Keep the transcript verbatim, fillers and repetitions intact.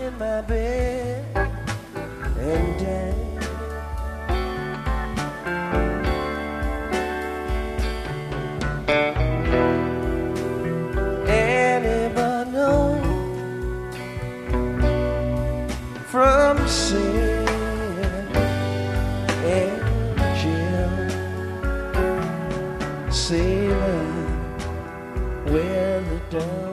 in my bed and die. Anybody know from sin and jail, sailor, where the down